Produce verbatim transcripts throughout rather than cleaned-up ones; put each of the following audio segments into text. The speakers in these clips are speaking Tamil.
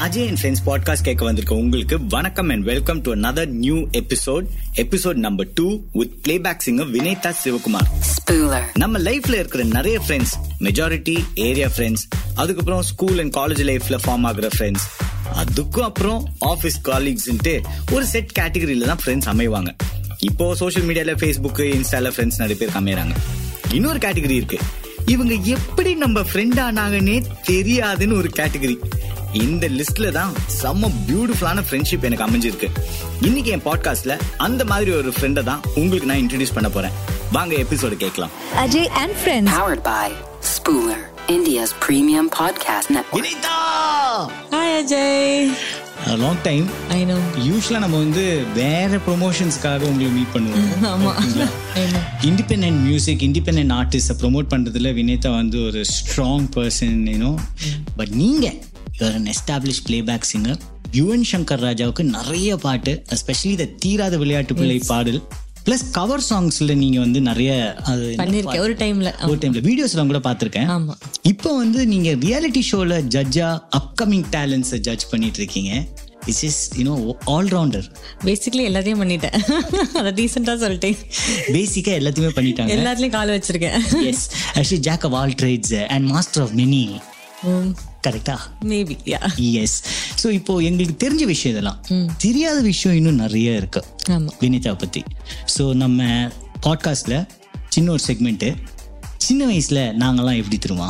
அஜய் அண்ட் ஃப்ரெண்ட்ஸ் பாட்காஸ்ட் கேட்க வந்திருக்க உங்களுக்கு வணக்கம் and welcome to another new episode episode number two with playback singer வினேதா Sivakumar. நம்ம லைஃப்ல இருக்கிற நிறைய ஃப்ரெண்ட்ஸ், மெஜாரிட்டி ஏரியா ஃப்ரெண்ட்ஸ், அதுக்கப்புறம் ஸ்கூல் அண்ட் காலேஜ் லைஃப்ல ஃபார்ம் ஆகுற ஃப்ரெண்ட்ஸ், அதுக்கும் அப்புறம் ஆஃபீஸ் காலீக்ஸ்ன்ட்டு ஒரு செட் கேட்டகரியில தான் ஃப்ரெண்ட்ஸ் அமைவாங்க. இப்போ சோஷியல் மீடியால ஃபேஸ்புக், இன்ஸ்டால ஃப்ரெண்ட்ஸ் நிறைய பேர் அமையறாங்க. இன்னொரு கேட்டகரி இருக்கு, இவங்க எப்படி நம்ம ஃப்ரெண்ட் ஆனாங்கன்னே தெரியாதுன்னு ஒரு கேட்டகரி. இந்த லிஸ்ட்ல தான் செம்ம பியூட்டிஃபுல்லான ஃப்ரெண்ட்ஷிப் எனக்கு அமைஞ்சிருக்கு. இன்னைக்கு என் பாட்காஸ்ட்ல அந்த மாதிரி ஒரு ஃப்ரெண்டை தான் உங்களுக்கு நான் இன்ட்ரோடியூஸ் பண்ண போறேன். வாங்க எபிசோடு கேட்கலாம். Ajay and friends powered by Spooler, India's premium podcast network. Vineetha, hi Ajay. Long time. I know. Usually நம்ம வந்து வேற ப்ரொமோஷன்ஸ்க்காக உங்களை மீட் பண்ணுவோம். ஆமா. Independent music, independent artist promote பண்றதுல வினீதா வந்து ஒரு ஸ்ட்ராங் பர்சன், யூனோ. பட் நீங்க you're an established playback singer. Yuvan Shankar ராஜாவுக்கு நிறைய பாட்டு, எஸ்பெஷலி த தீராத விளையாட்டு பிள்ளை பாடல் பிளஸ் கவர் சாங்ஸ்ல நீங்க வந்து நிறைய பண்ணிருக்கேன். ஒரு டைம்ல ஒரு டைம்ல வீடியோஸ்லாம் கூட பார்த்திருக்கேன். ஆமா. இப்போ வந்து நீங்க ரியாலிட்டி ஷோல ஜட்ஜா அப்கமிங் டேலண்ட்ஸை ஜட்ஜ் பண்ணிட்டு இருக்கீங்க. This is, you know, all rounder. Basically எல்லாத்தையும் பண்ணிட்டேன். அத டீசென்ட்டா சொல்லிட்டேன். பேசிக்கா எல்லாத்தையுமே பண்ணிட்டாங்க. எல்லாத்துலயும் கால் வச்சிருக்கேன். Yes, actually jack of all trades and master of many. கரெக்டா? Maybe ya. எஸ். ஸோ இப்போ எங்களுக்கு தெரிஞ்ச விஷயம் இதெல்லாம், தெரியாத விஷயம் இன்னும் நிறைய இருக்கு வினீதா பத்தி. ஸோ நம்ம பாட்காஸ்ட்ல சின்ன ஒரு செக்மெண்ட், சின்ன வயசுல நாங்கெல்லாம் எப்படி தெரியுமா?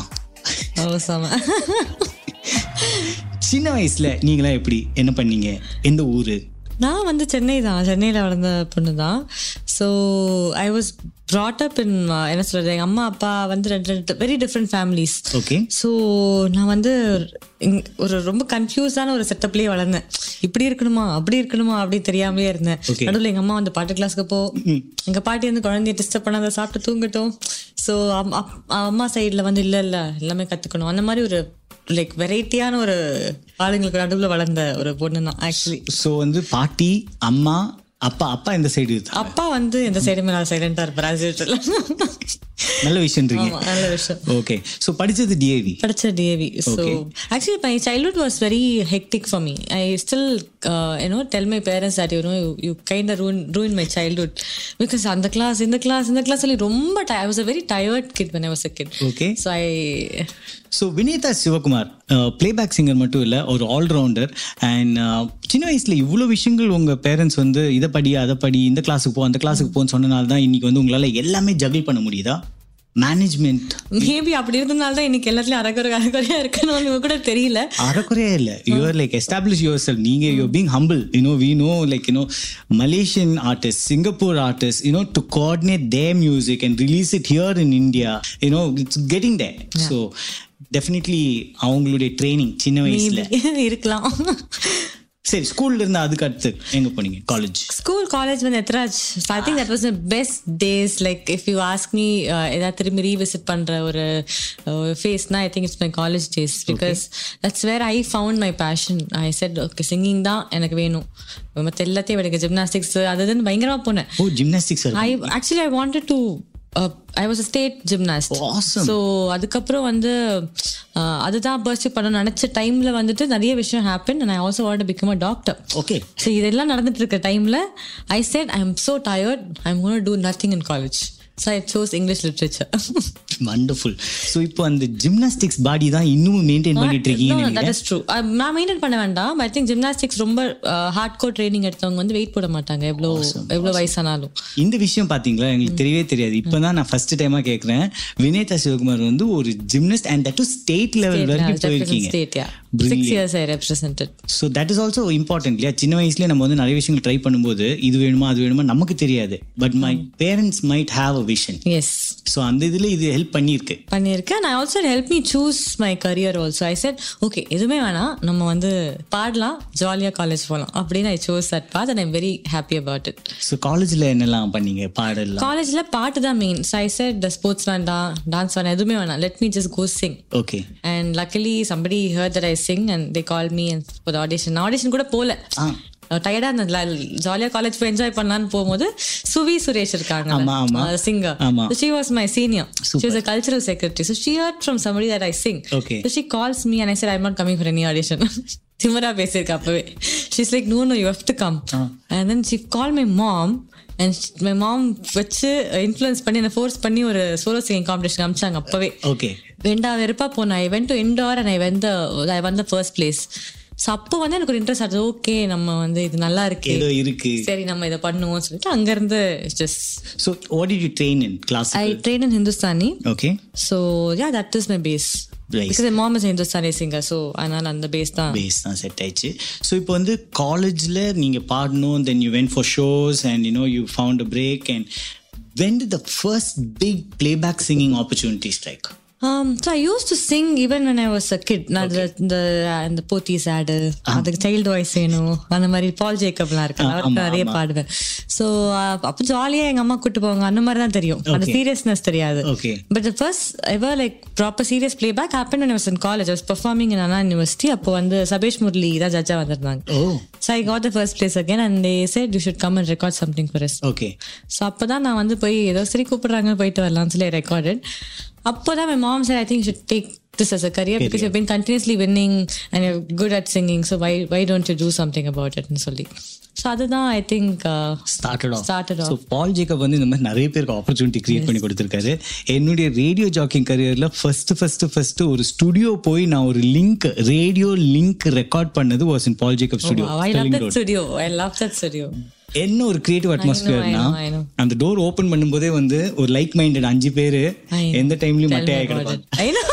சின்ன வயசுல நீங்களாம் எப்படி என்ன பண்ணீங்க? எந்த ஊரு? நான் வந்து சென்னை தான், சென்னையில் வளர்ந்த பொண்ணு தான். So I was brought up in என்ன சொல்றது, எங்கள் அம்மா அப்பா வந்து ரெண்டு ரெண்டு very different families. Okay. So நான் வந்து ஒரு ரொம்ப கன்ஃபியூஸான ஒரு செட்டப்லேயே வளர்ந்தேன். இப்படி இருக்கணுமா அப்படி இருக்கணுமா அப்படின்னு தெரியாமலே இருந்தேன். நடுவில் எங்கள் அம்மா வந்து பாட்டு கிளாஸ்க்கு போ, எங்கள் பாட்டி வந்து குழந்தைய டிஸ்டர்ப் பண்ணாத, சாப்பிட்டு தூங்கட்டும். ஸோ அம்மா சைடில் வந்து இல்லை இல்லை எல்லாமே கற்றுக்கணும், அந்த மாதிரி ஒரு லைக் வெரைட்டியான ஒரு ஆளுங்களுக்கு நடுவில் வளர்ந்த ஒரு பொண்ணு தான் ஆக்சுவலி. ஸோ வந்து பாட்டி, அம்மா, அப்பா. அப்பா இந்த சைடு, அப்பா வந்து இந்த சைடுமே நான் சைலண்டா இருப்பேன். நல்ல விஷயம். நல்ல விஷயம். ஓகே. ஸோ படிச்சது டிஏவி? படிச்ச DAV. So actually my childhood was very hectic for me. I still you know tell my parents that you know you kind of ruin ruin my childhood because அந்த கிளாஸ் இந்த கிளாஸ் இந்த கிளாஸ் சொல்லி ரொம்ப I was a very tired kid when I was a kid. Okay. So I so Vineetha Sivakumar playback singer மட்டும் இல்லை, ஒரு ஆல்ரவுண்டர். அண்ட் சின்ன வயசில் இவ்வளோ விஷயங்கள் உங்கள் பேரண்ட்ஸ் வந்து இதை படி அதை படி, இந்த கிளாஸுக்கு போ அந்த கிளாஸுக்கு போன்னு சொன்னனால தான் இன்னைக்கு வந்து உங்களால் எல்லாமே ஜகிள் பண்ண முடியுதா? மேனேஜ்மெண்ட் மேபி அப்படி இருந்தனால தான் இன்னைக்கு எல்லாத்துலயும் அரைக்குறை அரைக்குறையா இருக்கணும் கூட தெரியல. அரைக்குறையா இல்ல, you are like establish yourself. நீங்க you being humble. You know we know like you know Malaysian artist, Singapore artist, you know to coordinate their music and release it here in India, you know it's getting there. So definitely அவங்களுடைய ட்ரைனிங் சின்ன வயசுல இருக்கலாம். சரி, ஸ்கூல்ல இருந்து அதுக்கு அடுத்து எங்க போனீங்க? காலேஜ். ஸ்கூல் காலேஜ் வந்து Ethiraj. I think that was the best days. Like if you ask me ஏதாவது திரும்பி ரீவிசிட் பண்ற ஒரு ஃபேஸ்னா I think it's my college days because that's where I found my passion. I said okay singing தான் எனக்கு வேணும், மற்ற எல்லாத்தையும் எனக்கு ஜிம்னாஸ்டிக்ஸ் அதுன்னு பயங்கரமா போனேன். Oh, gymnastics. I actually I wanted to Uh, I was a state gymnast. Awesome. So அதுக்கப்புறம் வந்து அதுதான் பர்ஸ்ட் பண்ண நினைச்ச டைம்ல வந்துட்டு நிறைய விஷயம் happen and I also wanted to become a doctor. Okay. So இதெல்லாம் நடந்துட்டு இருக்க டைம்ல I said I am so tired, I'm going to do nothing in college. So I chose English literature. Wonderful. So இப்போ அந்த ஜிம்னாஸ்டிக்ஸ் பாடி தான் இன்னும் மெயின்டைன் பண்ணிட்டு இருக்கீங்க? No, that is true. நான் மெயின்டைன் பண்ண வேண்டாம். I think gymnastics ரொம்ப ஹார்ட் கோர் ட்ரைனிங் எடுத்தவங்க வந்து வெயிட் போட மாட்டாங்க எவ்வளோ எவ்வளோ வயசானாலும். இந்த விஷயம் பாத்தீங்களா, எங்களுக்கு தெரியவே தெரியாது. இப்பதான் நான் ஃபர்ஸ்ட் டைமா கேட்கிறேன். வினீதா சிவகுமார் வந்து ஒரு gymnast and that to state level வரைக்கும் போயிருக்கீங்க. State, yeah. Six years I represented. So that is also important. இல்லையா? சின்ன வயசுல நம்ம வந்து நிறைய விஷயங்கள் ட்ரை பண்ணும்போது இது வேணுமா அது வேணுமா நமக்கு தெரியாது. But my parents might have a vision. Yes. So அந்த இதுல இது ஹெல்ப் பண்ணிருக்கு பண்ணிருக்கு and I also helped me choose my career also. I said okay எதுவுமே வேணாம், நம்ம வந்து பாடலாம், ஜாலியா காலேஜ் போகலாம் அப்படின்னு I chose that path and I'm very happy about it. So காலேஜ்ல என்னெல்லாம் பண்ணீங்க? பாடலாம்? காலேஜ்ல பாட்டு தான் main. So I said the sports வேண்டாம், டான்ஸ் வேண்டாம், எதுவுமே வேணாம், let me just go sing. Okay. And luckily somebody heard that I sing and they called me and for the audition. audition கூட போல டயர்டா இருந்ததுல, ஜாலியா காலேஜ் போய் என்ஜாய் பண்ணலான்னு போகும்போது சுவி சுரேஷ் இருக்காங்க singer. She was my senior. Super. She was a cultural secretary. So she heard from somebody that I sing. Okay. So she calls me and I said I'm not coming for any audition. திமிரா பேசியிருக்கா அப்பவே. She's like, no no you have to come. uh. And then she called my mom and she, my mom வச்சு இன்ஃப்ளூயன்ஸ் பண்ணி என்ன ஃபோர்ஸ் பண்ணி ஒரு சோலோ சிங்கிங் காம்படிஷன் அமிச்சாங்க அப்பவே. ஓகே. வெண்டா வெறுப்பா போனேன். I went to indoor and I went the I won the first place. So அப்போ வந்து எனக்கு ஒரு இன்ட்ரெஸ்ட் ஆகுது. ஓகே நம்ம வந்து இது நல்லா இருக்கு, ஏதோ இருக்கு, சரி நம்ம இதை பண்ணுவோம் சொல்லிட்டு அங்கிருந்து just. So what did you train in? Classical? I trained in Hindustani. Okay. So yeah, that is my base. Base. Because my mom is a Hindustani singer, so அதனால அந்த பேஸ் தான் பேஸ் தான் செட் ஆயிடுச்சு. ஸோ இப்போ வந்து காலேஜில் நீங்கள் பாடணும், then you went for shows and you know you found a break, and when did the first big playback singing opportunity strike? Um, so I used to sing even when I was a kid. நான் இந்த இந்த போத்தீஸ் ஆடு, அதுக்கு சைல்டு வாய்ஸ் வேணும், அந்த மாதிரி பால் ஜேக்கப்லாம் இருக்கு, அவருக்கு நிறைய பாடுவேன். ஸோ அப்போ ஜாலியாக எங்கள் அம்மா கூட்டு போவாங்க, அந்த மாதிரி தான் தெரியும், அந்த சீரியஸ்னஸ் தெரியாது. But first ever like proper serious playback happen when I was in college. I was performing in Anna University. அப்போ வந்து சபேஷ் முரளி தான் ஜட்ஜாக வந்திருந்தாங்க. So I got the first place again and they said you should come and record something for us. Okay. So அப்போ தான் நான் வந்து போய் ஏதோ சரி கூப்பிடுறாங்க போயிட்டு வரலாம்னு சொல்லி ரெக்கார்டட். அப்போதான் my mom said I think you should take this as a career because you've been continuously winning and you're good at singing, so why why don't you do something about it ன்னு சொல்லி. ஸோ அதுதான் I think started off started off so Paul Jacob வந்து இந்த மாதிரி நிறைய பேருக்கு ஆப்பர்ச்சுனிட்டி கிரியேட் பண்ணி கொடுத்துருக்காரு. என்னுடைய ரேடியோ ஜாக்கிங் கரியரில் ஃபர்ஸ்ட் ஃபர்ஸ்ட் ஃபர்ஸ்ட் ஒரு ஸ்டுடியோ போய் நான் ஒரு லிங்க் ரேடியோ லிங்க் ரெக்கார்ட் பண்ணது was in Paul Jacob studio. I love that studio. I love that studio. என்ன ஒரு கிரியேட்டிவ் அட்மாஸ்பியர்னா, அந்த டோர் ஓபன் பண்ணும்போதே வந்து ஒரு லைக் மைண்டட் அஞ்சு பேரு எந்த டைம்லயும் மட்டையாகி கிடப்பாங்க.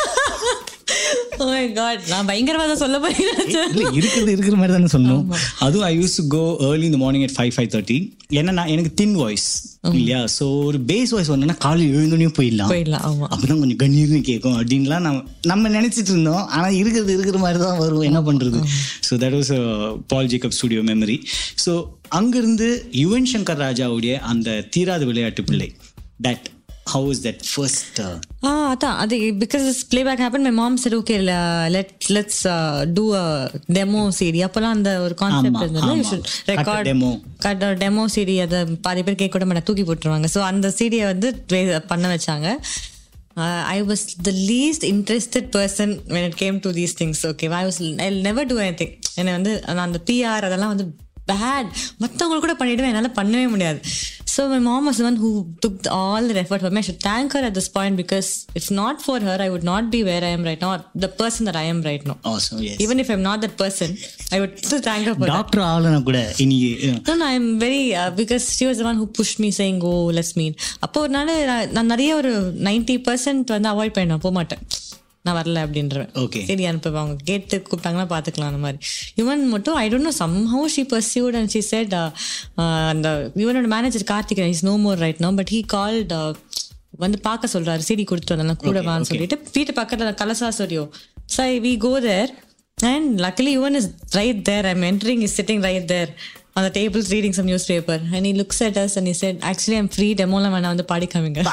Oh my god, நான் பயங்கரமா தான் சொல்ல போறேன். இல்ல இருக்குது இருக்கிற மாதிரி தானே சொன்னோம். அதுவும் I use to go early in the morning at five five thirty. ஏன்னா நான் எனக்கு தின் வாய்ஸ் இல்லையா, ஸோ ஒரு பேஸ் வாய்ஸ் வந்தோன்னா காலையில் எழுந்தோடனே போயிடலாம் போயிடலாம் அப்பதான் கொஞ்சம் கண்ணீர்னு கேட்கும் அப்படின்லாம் நம்ம நம்ம நினைச்சிட்டு இருந்தோம். ஆனால் இருக்கிறது இருக்கிற மாதிரி தான் வரும், என்ன பண்றது. So that was Paul Jacob studio memory. So அங்கிருந்து யுவன் சங்கர் ராஜாவுடைய அந்த தீராத Vilaiyattu Pillai, that how was that first uh... ah ata ade because this playback happened, my mom said okay uh, let let's uh, do a demo C D. அப்போல அந்த ஒரு கான்செப்ட் இருந்தது, you should record demo cut a demo C D. அத பாதி பேர் கேட்க கூட மாட்டாங்க, தூக்கி போட்டுருவாங்க. ஸோ அந்த சிடியை வந்து பண்ண வச்சாங்க. Uh, I was the least interested person when it came to these things. Okay, I was I'll never do anything. என்ன வந்து அந்த P R அதெல்லாம் வந்து பேட், மற்றவங்களுக்கு கூட பண்ணிடுவேன், என்னால் பண்ணவே முடியாது. So my mom was the one who took all the effort for me. I should thank her at this point because if not for her, I would not be where I am right now, or the person that I am right now. Awesome, yes. Even if I'm not that person, I would still thank her for that. Doctor ஆலனா கூட இனி no no I'm very uh, because she was the one who pushed me saying go let's meet. அப்போ ஒரு நாள் நான் நிறைய ஒரு ninety percent வந்து அவாய்ட் பண்ண போக மாட்டேன், நான் வரல அப்படின்றேன். ஓகே சரி அனுப்புவேன், அவங்க கேட்டு கூப்பிட்டாங்கன்னா பார்த்துக்கலாம் அந்த மாதிரி. யுவன் மட்டும் I don't know somehow she pursued and she said uh, uh, அந்த யுவனோட manager Karthik is no more right no, but he called வந்து பார்க்க சொல்றாரு, சிடி கொடுத்துட்டு வந்தேன் கூட வான்னு சொல்லிட்டு வீட்டு பக்கத்தில் Kalasa studio. So we go there and luckily Yuvan is right there. I'm entering, he's sitting right there on the table reading some newspaper and he looks at us and he said actually I'm free, demo la vana vandu paadi kaminga.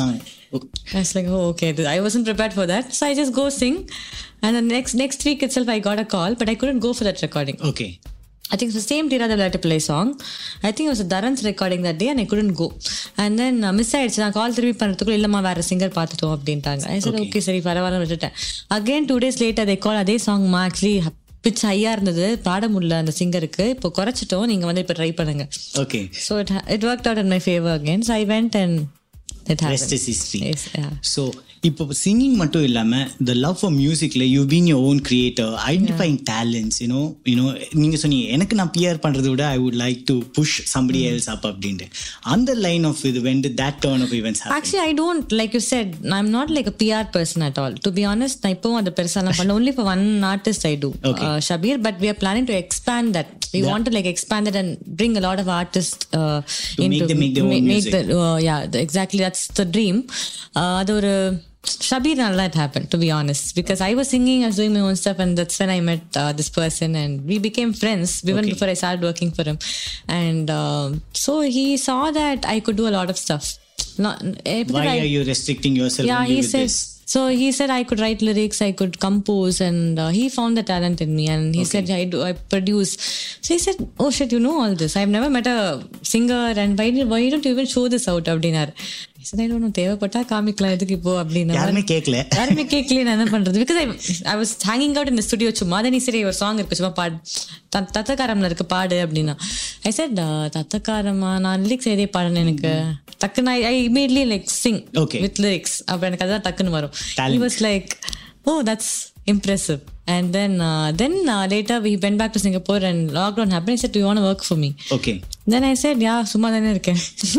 I was like oh okay, I wasn't prepared for that, so I just go sing and the next next week itself I got a call but I couldn't go for that recording. Okay, I think it's the same Tira the Vilayattu Pillai song. I think it was a Dharan's recording that day and I couldn't go. And then uh, miss ஆயிடுச்சு. நான் கால் திருப்பி பண்ணுறதுக்குள்ள இல்லைம்மா வேற சிங்கர் பார்த்துட்டோம் அப்படின்ட்டாங்க. I said okay சரி பரவாயில்ல விட்டுட்டேன். Again two days later they call அதே சாங்மா ஆக்சுவலி பிச் ஹையா இருந்தது, பாட முடியல அந்த சிங்கருக்கு, இப்போ குறைச்சிட்டோம், நீங்க வந்து இப்போ ட்ரை பண்ணுங்க. Okay, so it it worked out in my favour again. So I went and it happened. Rest is history. Yes, yeah. So இப்போ சிங்கிங் மட்டும் இல்லாம the love for musicல you've been your own creator, identifying yeah. talents, you know you know நீங்க சொன்னீங்க எனக்கு நான் P R பண்றதை விட I would like to push somebody mm. else up அப்படின்ட்டு. அந்த லைன் ஆஃப் இது when did that turn of events happen? Actually I don't, like you said, I'm not like a P R person at all, to be honest. நான் இப்போ அந்த பெருசாலாம் பண்ணல, only for one artist I do, okay. uh, Shabir, but we are planning to expand that. We yeah. want to like expand it and bring a lot of artists uh, to into make them make their own make music. The, uh, yeah the, exactly, that's the dream. uh, அது ஒரு Shabir nalla that happened, to be honest, because I was singing, I was doing my own stuff, and that's when I met uh, this person and we became friends even okay. before I started working for him. And uh, so he saw that I could do a lot of stuff. Not, why I, are you restricting yourself yeah, only he with said, this? So he said I could write lyrics, I could compose, and uh, he found the talent in me, and he okay. said I do, I produce. So he said, oh shit, you know all this. I've never met a singer, and why, why don't you even show this out, Abdinar? தேவைப்பட்டா காமிக்கலாம் எதுக்கு இப்போ அப்படின்னு யாருமே கேட்கல யாருமே கேட்கல நான் என்ன பண்றது because I was hanging out இந்த ஸ்டுடியோ சும்மா அதை நீ சரி ஒரு சாங் இருக்கு சும்மா பாடு தத்தக்காரம்ல இருக்கு பாடு அப்படின்னா ஐ செட் தத்தக்காரமா நான் லிரிக்ஸ் எதே பாடுன்னு எனக்கு டக்குன்னு I immediately like sing with lyrics அப்ப எனக்கு அதான் டக்குன்னு வரும். He was like oh that's impressive and then uh, then uh, later we went back to Singapore and lockdown happened. He said do you want to work for me? Okay. Then I said yeah சும்மா தானே இருக்கேன்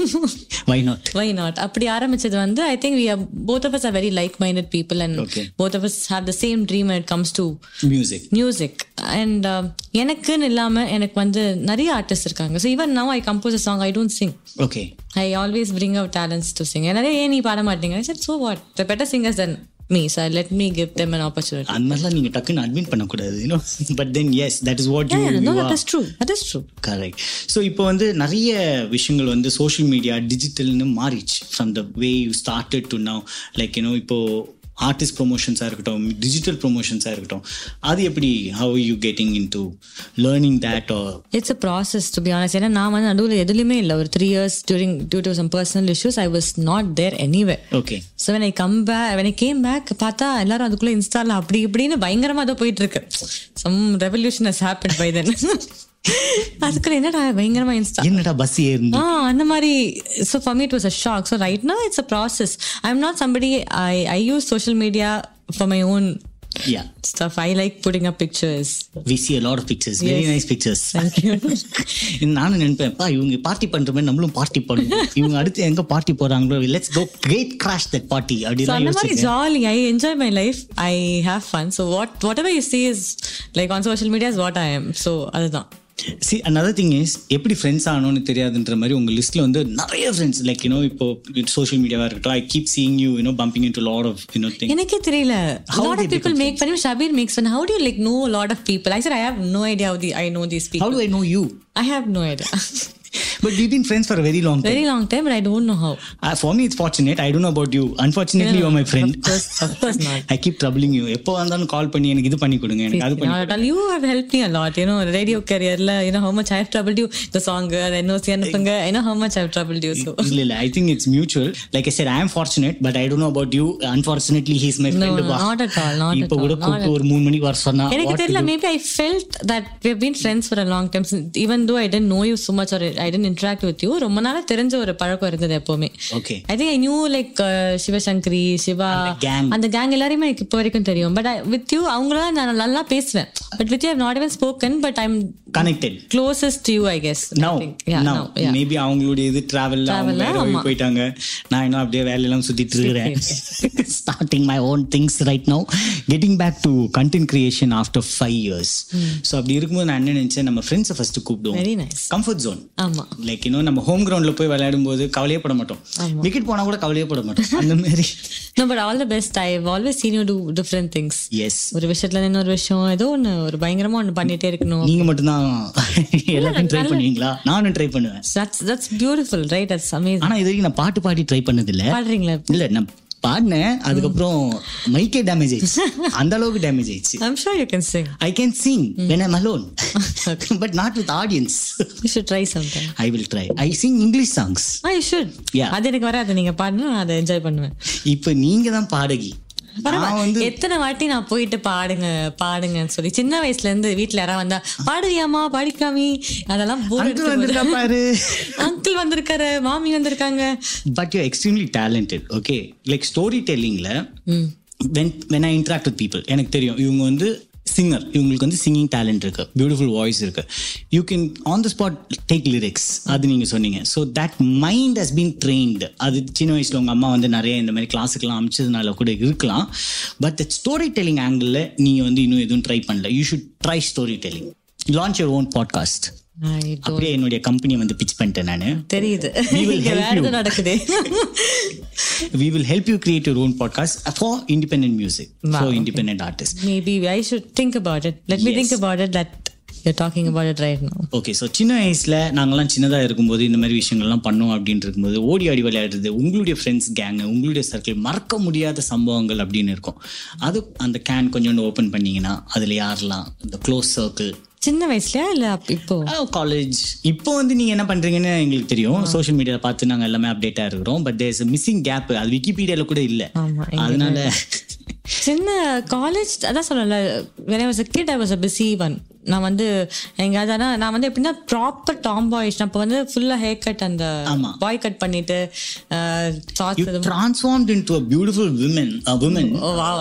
why not why not அப்படி ஆரம்பிச்சது வந்து I think we are both of us are very like minded people and okay. both of us have the same dream when it comes to music music and uh, எனக்குன்னு இல்லாம எனக்கு வந்து நிறைய ஆர்டிஸ்ட் இருக்காங்க. So even now I compose a song I don't sing. Okay. I always bring out talents to sing. And ஏன் நீ பாட மாட்டீங்க? I said so what, the better singers than me, so let me give them an opportunity. அதனால நீங்க டக்குன்னு அட்மிட் பண்ண கூடாது, you know, but then yes that is what you yeah, you no, are. that is true, that is true, correct. So இப்போ வந்து நிறைய விஷயங்கள் வந்து சோஷியல் மீடியா டிஜிட்டல்னு மாறிச்சு from the way you started to now, like you know இப்போ ஆர்டிஸ்ட் ப்ரொமோஷன்ஸாக இருக்கட்டும் டிஜிட்டல் ப்ரொமோஷன்ஸாக இருக்கட்டும் அது எப்படி how are you getting into learning that or it's a process to be honest. ஏன்னா நான் வந்து நடுவில் எதுலையுமே இல்லை ஒரு three years during due to some personal issues I was not there anywhere. Okay. So when I come back when I came back பார்த்தா எல்லாரும் அதுக்குள்ளே இன்ஸ்டால அப்படி இப்படின்னு பயங்கரமாக தான் போயிட்டு இருக்கு. Some revolution has happened by then. அதுக்குள்ள என்னடா பயங்கரமா இன்ஸ்டா என்னடா பஸ் ஏறி ஆ அந்த மாதிரி. so for me it was a shock. So right now it's a process. I'm not somebody I I use social media for my own yeah stuff. I like putting up pictures. We see a lot of pictures. Very yes. nice pictures. Thank you. நானும் நினைப்பேன் பா இவங்க பார்ட்டி பண்ற மாதிரி நம்மளும் பார்ட்டி பண்ணுவோம், இவங்க அடுத்து எங்க பார்ட்டி போறாங்களோ let's go great crash that party அப்படினா யோசிச்சேன். Jolly, I enjoy my life, I have fun. So what whatever you see is like on social media is what I am. So அதுதான். See another thing is எப்படி ஃப்ரெண்ட்ஸ் ஆனோன்னு தெரியாதுன்ற மாதிரி உங்க லிஸ்ட்ல வந்து நிறைய ஃப்ரெண்ட்ஸ் லைக் யூ நோ இப்போ சோஷியல் மீடியாவா இருக்கட்டும் I keep seeing you you know bumping into a lot of you know things. எனக்கே தெரியல a lot of people make fun. Shabir makes fun. How do you like know a lot of people? I said I have no idea how the I know these people. How do I know you? I have no idea. But we've been friends for a very long time. Very long time, but I don't know how. Uh, for me, it's fortunate. I don't know about you. Unfortunately, no, you're my friend. Of course, of course not. I keep troubling you. எப்போ வந்தாலும் கால் பண்ணி எனக்கு இது பண்ணி கொடுங்க எனக்கு அது பண்ணி கொடுங்க. You have helped me a lot. You know, radio career la, you know how much I have troubled you. The song, the N O C அனுப்புங்க. I know how much I have troubled you. So. இல்ல இல்ல, I think it's mutual. Like I said, I am fortunate, but I don't know about you. Unfortunately, he's my friend. No, not at all. Not இப்போ கூட கூப்பிட்டு ஒரு மூணு மணிக்கு வர சொன்னா எனக்கு தெரியல. Maybe I felt that we have been friends for a long time. Even though I didn't know you so much or I didn't interact with you, ரொம்ப நாளா தெரிஞ்ச ஒரு பழக்கம் இருந்தது எப்பவுமே. Okay. I think I knew like uh, Sivasankari Siva அந்த கேங் எல்லாரையுமே எனக்கு இப்போ வரைக்கும் தெரியும். பட் with you அவங்கள நான் நல்லா பேசுவேன். But with you I have not even spoken, but I'm connected closest to you I guess. Now, yeah, now, now yeah. maybe அவங்களுடைய இது travel அவங்க போயிட்டாங்க, நான் இன்னும் அப்படியே வேலை எல்லாம் சுத்திட்டு இருக்கேன். Starting my own things right now, getting back to content creation after five years. So அப்படி இருக்கும்போது நான் என்ன நினைச்சேன், நம்ம ஃப்ரெண்ட்ஸை ஃபர்ஸ்ட் கூப்பிடுவோம். Very nice. Comfort zone. ஆமா. Like you know நம்ம ஹோம் கிரவுண்ட்ல போய் விளையாடும் போது கவலையே பட மாட்டோம், விக்கெட் போனா கூட கவலையே பட மாட்டோம் அந்த மாதிரி. No, but all the best. I've always seen you do different things. Yes. ஒரு விஷயத்துல இன்னொரு விஷயம் ஏதோ ஒன்று ஒரு பயங்கரமா ஒன்று பண்ணிட்டே இருக்கணும். நீங்க மட்டும் தான் எல்லாத்தையும் ட்ரை பண்ணுவீங்களா? நானும் ட்ரை பண்ணுவேன். That's that's beautiful, right? That's amazing. ஆனா இது வரைக்கும் நான் பாட்டு பாடி ட்ரை பண்ணது இல்ல. பாடுறீங்களா? இல்ல நான் பாடினேன், அதுக்கப்புறம் மைக்கே டேமேஜ் ஆயிடுச்சு, அந்த அளவுக்கு டேமேஜ் ஆயிடுச்சு. I'm sure you can sing. I can sing mm. when I'm alone. Okay. But not with audience. You should try sometime. I will try. I sing English songs. Ah, you should. Yeah. அது எனக்கு வராது, நீங்க பாடுனா நான் அதை என்ஜாய் பண்ணுவேன். இப்போ நீங்க தான் பாடகி. எத்தனை வாட்டி நான் போயிட்டு பாடுங்க பாடுங்கன்னு சொல்லி சின்ன வயசுல இருந்து வீட்டுல யாராவது வந்தா பாடுறியாமா பாடிக்காமி அதெல்லாம் பாரு அங்கிள் வந்திருக்காரு மாமி வந்திருக்காங்க. But you extremely talented. Okay, like story டெல்லிங்ல when when I interact with people எனக்கு தெரியும் இவங்க வந்து சிங்கர், இவங்களுக்கு வந்து சிங்கிங் டேலண்ட் இருக்கு, பியூட்டிஃபுல் வாய்ஸ் இருக்கு, you can on the spot take lyrics, அது நீங்க சொன்னீங்க. So that mind has been trained. அது சின்ன வயசுல உங்க அம்மா வந்து நிறைய இந்த மாதிரி கிளாஸுக்கெல்லாம் அமைச்சதுனால கூட இருக்கலாம். But the story telling angle நீங்க வந்து இன்னும் எதுவும் ட்ரை பண்ணல. You should try story telling. Launch your own podcast. அப்படியே என்னுடைய கம்பெனியை வந்து பிச் பண்ணிட்டேன் நானு. தெரியுது. We will help you. நடக்குது. We will help you create your own podcast for independent music, wow, for independent okay. artists. Maybe I should think about it. Let yes. me think about it that you're talking about it right now. Okay, so சின்ன வயசுல நாங்கெல்லாம் சின்னதா இருக்கும்போது இந்த மாதிரி விஷயங்கள்லாம் பண்ணோம் அப்படின்னு இருக்கும்போது ஓடி ஆடி விளையாடுறது, உங்களுடைய ஃப்ரெண்ட்ஸ் கேங், உங்களுடைய சர்க்கிள், மறக்க முடியாத சம்பவங்கள் அப்படின்னு இருக்கும். அது அந்த கேன் கொஞ்சோண்டு ஓப்பன் பண்ணீங்கன்னா அதுல யாரெல்லாம் இந்த க்ளோஸ் சர்க்கிள்? சின்ன வயசுலயா இல்ல இப்போ காலேஜ்? இப்போ வந்து நீங்க என்ன பண்றீங்கன்னு எங்களுக்கு தெரியும், சோஷியல் மீடியால பார்த்து நாங்க எல்லாமே அப்டேட்டா இருக்கிறோம். But there is a missing gap. அது விக்கிபீடியால கூட இல்ல. அதனால சின்ன காலேஜ் அதான் சொல்லல. when I was a kid I was a busy one. நான் வந்து எங்க அதான நான் வந்து எப்படின்னா ப்ராப்பர் டாம் பாய்ஸ். அப்போ வந்து ஃபுல்லா ஹேர் கட் அந்த பாய் கட் பண்ணிட்டு transformed into a beautiful woman a woman. oh wow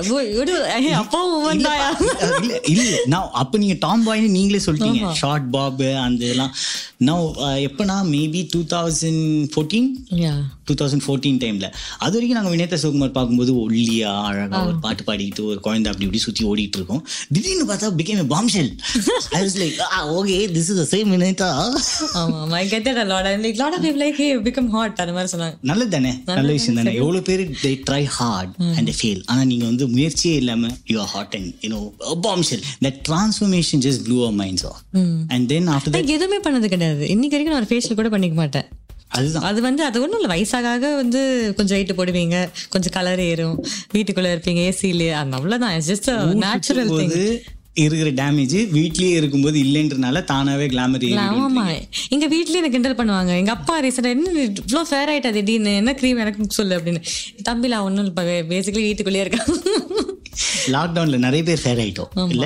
அப்போ woman தான் இல்ல இல்ல நான் அப்ப நீங்க டாம் பாய்னு நீங்களே சொல்லிட்டீங்க. ஷார்ட் பாப் அந்த எல்லாம் now எப்பனா maybe twenty fourteen yeah twenty fourteen டைம்ல. அது வரைக்கும் நாங்க வினேதா சிவகுமார் பார்க்கும்போது ஒல்லியா அழகா ஒரு பாட்டு பாடிக்கிட்டு ஒரு குழந்தை அப்படி இப்படி சுத்தி ஓடிட்டு இருக்கோம். திடீர்னு பார்த்தா became a bombshell. I was like, ah, okay, this is the same Vinetha. ஆமா, I get that a lot. And like lot of people like, hey, you become hot. அந்த மாதிரி சொன்னாங்க. நல்லது தானே, நல்ல விஷயம் தானே. எவ்வளவு பேர் they try hard and they fail. ஆனா நீங்க வந்து முயற்சியே இல்லாம you are hot and you know a bombshell. That transformation just blew our minds off. And then after that எதுவுமே பண்ணது கிடையாது. இன்னைக்கு வரைக்கும் நான் ஃபேஷியல் கூட பண்ணிக்க மாட்டேன். அதுதான் அது வந்து அது ஒன்றும் இல்லை. வயசாக வந்து கொஞ்சம் வெயிட் போடுவீங்க, கொஞ்சம் கலர் ஏறும், வீட்டுக்குள்ள இருப்பீங்க ஏசிலேயே, அந்த அவ்வளோதான். It's just natural thing. இருக்கிற டேமேஜ் வீட்லயே இருக்கும்போது இல்லைன்றனால தானாவே கிளாமர். ஆமா, எங்க வீட்லயே எனக்கு கிண்டல் பண்ணுவாங்க. எங்க அப்பா ரீசெண்டா என்ன இவ்வளோ ஃபேர் ஆயிட்டா திடீர்னு, என்ன க்ரீம் எனக்கு சொல்லு அப்படின்னு. தம்பிலா ஒன்றும் இப்போ பேசிக்கலி வீட்டுக்குள்ளேயே இருக்கா. லாக்டவுன்ல நிறைய பேர் ஃபேர் ஆயிட்டோம் இல்ல.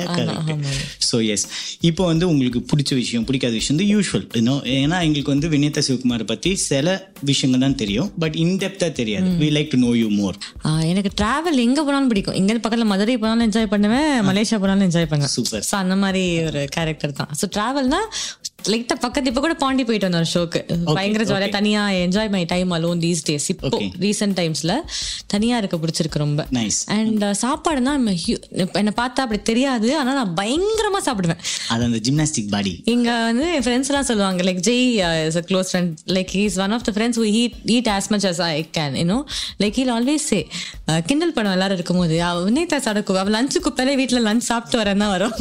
ஸோ எஸ், இப்போ வந்து உங்களுக்கு பிடிச்ச விஷயம் பிடிக்காத விஷயம் வந்து யூஸ்வல் இன்னும். ஏன்னா எங்களுக்கு வந்து வினேதா சிவகுமார் பத்தி சில விஷயங்கள் தான் தெரியும், பட் இன்டெப்தா தெரியாது. We like to know you more. எனக்கு டிராவல் எங்க போனாலும் பிடிக்கும். இங்க பக்கத்துல மதுரை போனாலும் என்ஜாய் பண்ணுவேன், மலேசியா போனாலும் என்ஜாய் பண்ணுவேன். சூப்பர். ஸோ அந்த மாதிரி ஒரு கேரக்டர் தான். ஸோ டிராவல்னா லைட்டா பக்கத்து இப்போ கூட பாண்டி போயிட்டு வந்தோம் ஷோக்கு. பயங்கர ஜாலியா தனியா enjoy my time alone these days. இப்போ ரீசென்ட் டைம்ஸ்ல தனியா இருக்க பிடிச்சிருக்கு ரொம்ப. அண்ட் சாப்பாடுனா என்ன பார்த்தா அப்படி தெரியாது, ஆனா நான் பயங்கரமா சாப்பிடுவேன். அது அந்த ஜிம்னாஸ்டிக் பாடி. இங்க வந்து என் ஃப்ரெண்ட்ஸ் எல்லாம் சொல்லுவாங்க, like Jai is a close friend, like he is one of the friends who eat eat as much as I can, you know, like he'll always say கிண்டல் பண்ணுவோம் எல்லாரும் இருக்கும்போது, வினேதா சடக்கு அவ லஞ்சு கூப்பிட்டாலே வீட்டுல லஞ்ச் சாப்பிட்டு வரேன் தான் வரும்.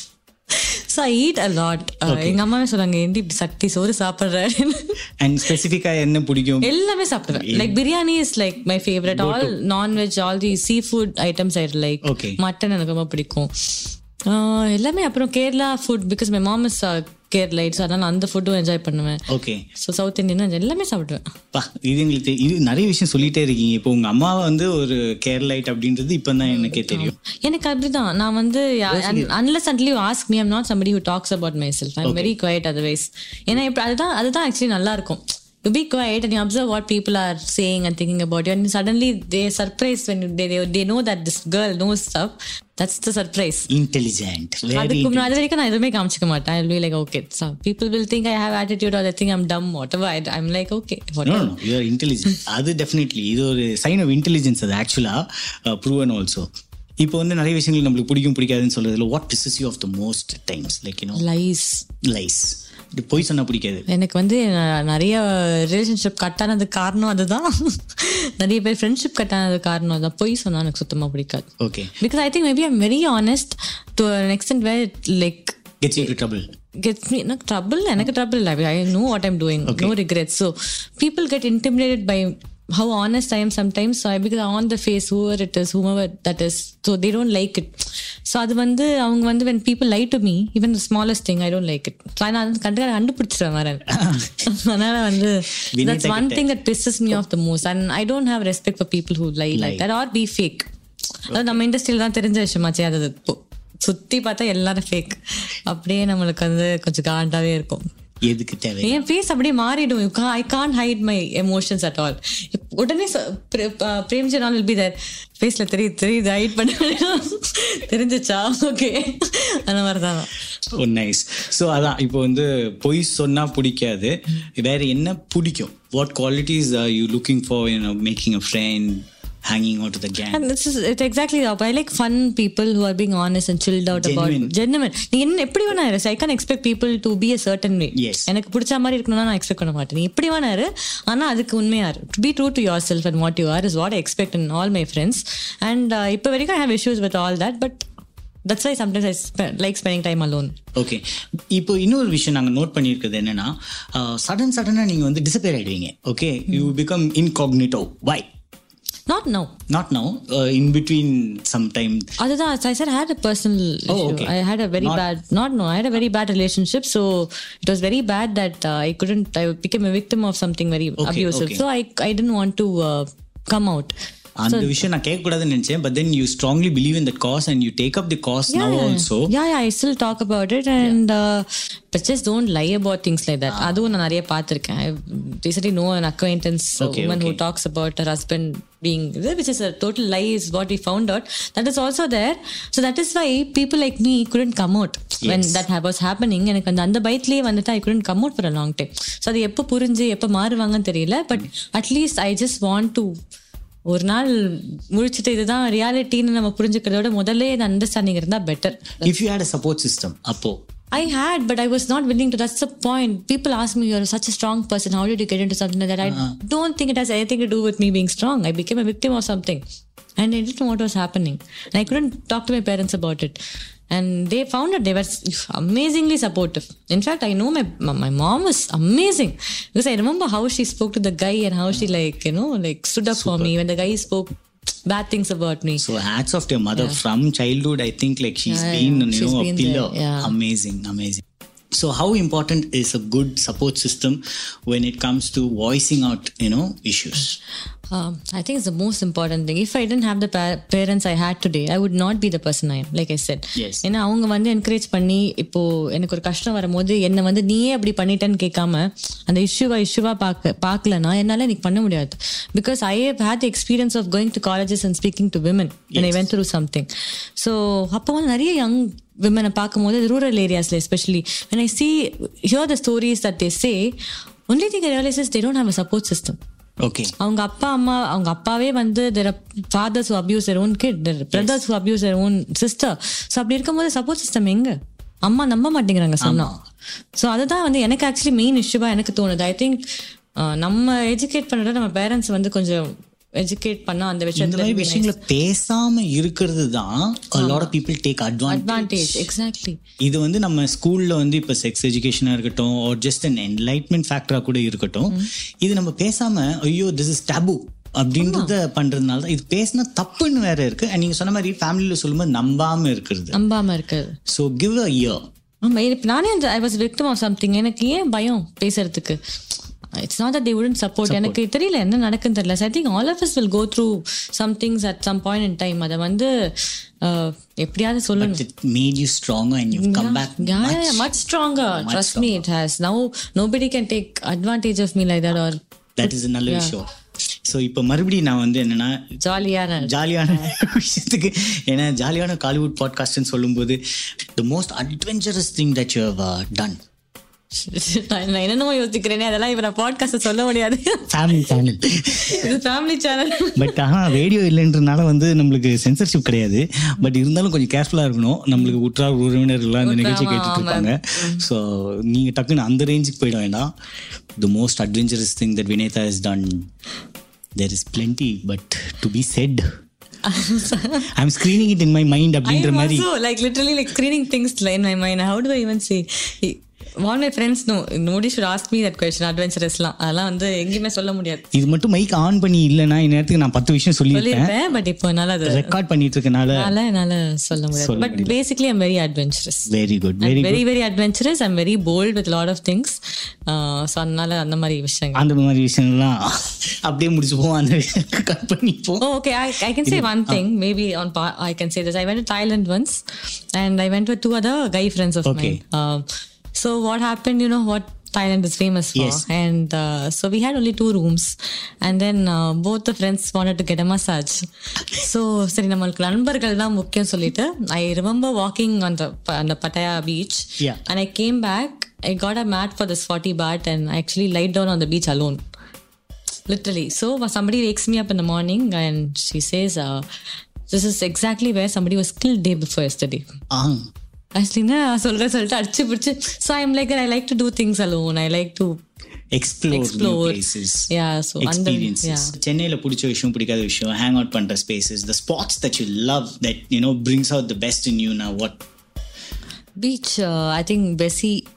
So I eat a lot. எங்க அம்மாவே சொல்றாங்க, ஏன்டி இப்படி சக்தி சோறு சாப்பிடுற. And specific ஆ என்ன பிடிக்கும்? எல்லாமே சாப்பிடுவேன். Like biryani is like my favorite. All non-veg, all the seafood items I like. Mutton எனக்கு ரொம்ப பிடிக்கும். எல்லாமே. அப்புறம் Kerala food, because my mom is Keralites, அதனால அந்த ஃபுட்டும் என்ஜாய் பண்ணுவேன். ஓகே. ஸோ சவுத் இந்தியன் எல்லாமே சாப்பிடுவேன். பா, இது எங்களுக்கு இது நிறைய விஷயம் சொல்லிட்டே இருக்கீங்க. இப்போ உங்க அம்மா வந்து ஒரு கேரளைட் அப்படின்றது இப்போ தான் எனக்கே தெரியும். எனக்கு அப்படிதான். நான் வந்து unless until you ask me, I'm not somebody who talks about myself. I'm very quiet otherwise. ஏன்னா இப்போ அதுதான் அதுதான் ஆக்சுவலி நல்லா இருக்கும். You be quiet and you observe what people are saying and thinking about you, and suddenly they surprised when they they, they know that this girl knows stuff. That's the surprise. Intelligent. அதுக்கு முன்னாடி வரைக்கும் நான் எதுவுமே காமிச்சிக்க மாட்டேன். I'll be like, okay, so people will think I have attitude or they think I'm dumb, whatever. I, I'm like, okay, whatever. No, no, you are intelligent. அது definitely இது ஒரு sign of intelligence. அது actually uh, proven also. இப்போ வந்து நிறைய விஷயங்கள் நம்மளுக்கு பிடிக்கும் பிடிக்காதுன்னு சொல்றதுல what pisses you off the most times, like you know, lies. lies. பொய் சொன்னா பிடிக்காது எனக்கு. வந்து நிறைய ரிலேஷன்ஷிப் கட் ஆனது காரணம் அதுதான். நிறைய பேர் ஃப்ரெண்ட்ஷிப் கட் ஆனது காரணம் அதுதான். பொய் சொன்னா எனக்கு சுத்தமா பிடிக்காது. Okay. Because I think maybe I am very honest to an extent where like gets you into trouble. Gets me no trouble. எனக்கு trouble இல்ல. I know what I'm doing. Okay. No regrets. So people get intimidated by how honest I am sometimes. So I because on the face whoever it is, whomever that is, so they don't like it. So அது வந்து அவங்க வந்து when people lie to me, even the smallest thing, I don't like it. So நான் கண்டு கண்டுபிடிச்சிட்டேன் வரேன். அதனால வந்து that's one thing that pisses me off the most, and I don't have respect for people who lie like that or be fake. அது நம்ம இண்டஸ்ட்ரியில தான் தெரிஞ்ச விஷயமாச்சே. அது சுத்தி பார்த்தா எல்லாரும் ஃபேக். அப்படியே நம்மளுக்கு வந்து கொஞ்சம் காண்டாவே இருக்கும். எதுக்கு தேவை? என் ஃபேஸ் அப்படியே மாறிடும். I can't hide my emotions at all. உடனே பிரேம்ஜினால் வில் பி தேர். ஃபேஸ்ல தெரியுது தெரியுது ஹைட் பண்ண தெரிஞ்சிச்சா? ஓகே, அந்த மாதிரி தான். ஓ நைஸ். ஸோ அதான் இப்போ வந்து பொய் சொன்னா பிடிக்காது, வேற என்ன பிடிக்கும்? What qualities are you looking for in making a friend, hanging out with the gang? And this is it's exactly the opposite. I like fun people who are being honest and chilled out genuine. about genuine. நீ என்ன எப்படி வேணா இரு. I can't expect people to be a certain way. Yes. எனக்கு பிடிச்ச மாதிரி இருக்கணும்னா நான் எக்ஸ்பெக்ட் பண்ண மாட்டேன். நீ எப்படி வேணா இரு, ஆனா அதுக்கு உண்மையா இரு. To be true to yourself and what you are is what I expect in all my friends. And uh, இப்போ வரைக்கும் I have issues with all that, but that's why sometimes I sp- like spending time alone. ஓகே. இப்போ இன்னொரு விஷயம் நாங்கள் நோட் பண்ணியிருக்கிறது என்னன்னா, சடன் சடனாக நீங்கள் வந்து டிசப்பியர் ஆகிடுவீங்க. Okay, you become incognito. Why? Not now. Not now. Uh, in between some time. Other than I said, I had a personal oh, issue. Okay. I had a very not, bad. Not no. I had a very bad relationship. So it was very bad that uh, I couldn't. I became a victim of something very okay, abusive. Okay. So I I didn't want to uh, come out. அந்த விஷயம் நான் கேட்க கூடாதுன்னு நினைச்சேன். But then you strongly believe in that cause and you take up the cause yeah, now also. Yeah, yeah, I still talk about it and yeah. uh, but just don't lie about things like that. அதுவும் நான் நிறைய பார்த்திருக்கேன். I recently know an acquaintance, okay, a woman okay. who talks about her husband being, which is a total lie, is what we found out. That is also there. So that is why people like me couldn't come out yes. when that was happening. எனக்கு அந்த அந்த பயத்திலேயே வந்துட்டு I couldn't come out for a long time. So அது எப்போ புரிஞ்சு எப்போ மாறுவாங்கன்னு தெரியல. But at least I just want to ஒரு நாள் முடிச்சிட்டு இதுதான் ரியாலிட்டின்னு நம்ம புரிஞ்சுக்கிறதோட முதல்ல இந்த அண்டர்ஸ்டாண்டிங் இருந்தா better. If you had a support system, அப்போ I had, but I was not willing to. That's the point. People ask me, "You're such a strong person. How did you get into something like that?" Uh-huh. I don't think it has anything to do with me being strong. I became a victim of something, and I didn't know what was happening. And I couldn't talk to my parents about it. And they found out they were amazingly supportive. In fact, I know my my mom was amazing because I remember how she spoke to the guy and how she like you know like stood up Super. for me when the guy spoke bad things about me. So hats off to your mother. Yeah. From childhood, I think like she's yeah, been yeah. you she's know been a pillar. Yeah. Amazing, amazing. So how important is a good support system when it comes to voicing out you know issues? Um, I think it's the most important thing. If I didn't have the pa- parents I had today, I would not be the person I am, like I said. Yes. ஏன்னா அவங்க வந்து என்கரேஜ் பண்ணி இப்போ எனக்கு ஒரு கஷ்டம் வரும்போது என்னை வந்து நீயே அப்படி பண்ணிட்டேன்னு கேட்காம அந்த இஷ்யூவா இஷ்யூவா பார்க்க பார்க்கலன்னா என்னால் எனக்கு பண்ண முடியாது. Because I have had the experience of going to colleges and speaking to women when I went through something. So அப்போ வந்து நிறைய யங் விமனை பார்க்கும்போது ரூரல் ஏரியாஸ்ல especially when I see hear the stories that they say, only thing I realize is they don't have a support system. Okay. அவங்க அப்பா அம்மா அவங்க அப்பாவே வந்து there are fathers who abuse their own kid, there are brothers yes. who abuse their own sister. So அப்படி இருக்கும்போது சப்போர்ட் சிஸ்டம் எங்க? அம்மா நம்ப மாட்டேங்கிறாங்க சொன்னா. ஸோ அதுதான் வந்து எனக்கு ஆக்சுவலி மெயின் இஷ்யூவா எனக்கு தோணுது. ஐ திங்க் நம்ம எஜுகேட் பண்ணுறத நம்ம பேரண்ட்ஸ் வந்து கொஞ்சம் எஜுகேட் பண்ணா அந்த விஷயத்துல விஷயங்களை பேசாம இருக்கிறது தான் a lot of people take advantage. Exactly. இது வந்து நம்ம ஸ்கூல்ல வந்து இப்ப செக்ஸ் எஜுகேஷனா இருக்கட்டும் or just an enlightenment factor கூட இருக்கட்டும், இது நம்ம பேசாம ஐயோ this is taboo அப்படின்றத பண்றதுனால தான் இது பேசினா தப்புன்னு வேற இருக்கு. நீங்க சொன்ன மாதிரி ஃபேமிலியில சொல்லும்போது நம்பாம இருக்கிறது நம்பாம இருக்கிறது. So give a year. நானே I was victim of something. எனக்கு ஏன் பயம் பேசுறதுக்கு? It's not that they wouldn't support. எனக்கு தெரியல என்ன நடக்குன்னு தெரியல. So I think all of us will go through some things at some point in time. அதை வந்து எப்படியாவது சொல்லணும். It made you stronger and you've come back yeah, much, yeah, much stronger. Much Trust stronger. me, it has. Now nobody can take advantage of me like that or that is a நல்ல விஷயம். ஸோ இப்போ மறுபடியும் நான் வந்து என்னன்னா ஜாலியான ஜாலியான விஷயத்துக்கு ஏன்னா ஜாலியான காலிவுட் பாட்காஸ்ட்னு சொல்லும்போது the most adventurous thing that you have done. நான் என்னென்னமோ யோசிக்கிறேனே அதெல்லாம் இப்ப நான் பாட்காஸ்ட் சொல்ல முடியாது. ஃபேமிலி சேனல் இது ஃபேமிலி சேனல். பட் ஆனால் ரேடியோ இல்லைன்றனால வந்து நம்மளுக்கு சென்சர்ஷிப் கிடையாது. பட் இருந்தாலும் கொஞ்சம் கேர்ஃபுல்லாக இருக்கணும். நம்மளுக்கு உற்றார் உறவினர்கள்லாம் இந்த நிகழ்ச்சி கேட்டுட்டு இருப்பாங்க. ஸோ நீங்கள் டக்குன்னு அந்த ரேஞ்சுக்கு போயிட வேண்டாம். The most adventurous thing that Vineetha has done. There is plenty but to be said. I'm screening it in my mind அப்படின்ற மாதிரி. I'm also like literally like screening things in my mind. How do I even say? All my friends know. Nobody should ask me that question. Adventurousலாம் அதெல்லாம் வந்து எங்கேயுமே சொல்ல முடியாது. இது மட்டும் மைக் ஆன் பண்ணி இல்லைன்னா இந்நேரத்துக்கு நான் பத்து விஷயம் சொல்லியிருப்பேன். பட் இப்போ என்னால் அதை ரெக்கார்ட் பண்ணிட்டு இருக்கனால என்னால் சொல்ல முடியாது. But basically I'm very adventurous. Very good very very very adventurous. I'm very bold with lot of things. So அதனால அந்த மாதிரி விஷயங்கள் அந்த மாதிரி விஷயங்கள்லாம் அப்படியே முடிச்சுப்போம். அந்த விஷயம் கட் பண்ணிப்போம். Okay, I can say one thing. Maybe on I can say this. I went to Thailand once and I went with two other guy friends of mine. So what happened, you know what Thailand is famous for. Yes. And uh, so we had only two rooms and then uh, both the friends wanted to get a massage. So சரி நம்மளுக்கு நண்பர்கள் தான் முக்கியம் சொல்லிட்டு I remember walking on the on the Pattaya beach. Yeah. And I came back, I got a mat for this forty baht and I actually lied down on the beach alone. Literally. So somebody wakes me up in the morning and she says uh, this is exactly where somebody was killed day before yesterday. Ah. Actually சொல்ற சொல்லிட்டு அடிச்சு பிடிச்சு. So I'm like I like to do things alone. I like to explore new places, yeah so experiences. சென்னையில் பிடிச்ச விஷயம் பிடிக்காத விஷயம், ஹேங் அவுட் பண்ணுற spaces, the spots that you love that you know brings out the best in you. Now what beach? uh, I think Bessie